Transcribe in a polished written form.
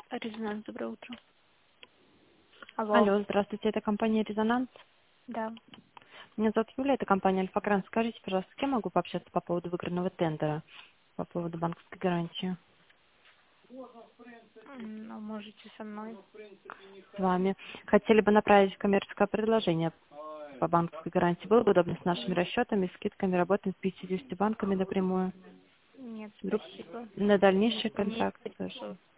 Резонанс, доброе утро. Алло. Алло, здравствуйте, это компания «Резонанс». Да. Меня зовут Юля, это компания «Альфа-Кран». Скажите, пожалуйста, с кем могу пообщаться по поводу выигранного тендера, по поводу банковской гарантии? Ну, можете со мной. С вами. Хотели бы направить коммерческое предложение по банковской гарантии. Было бы удобно с нашими расчетами, скидками, работаем с 50 банками напрямую. Нет, Вдруг спасибо. на дальнейший Не контракт тоже. интересует.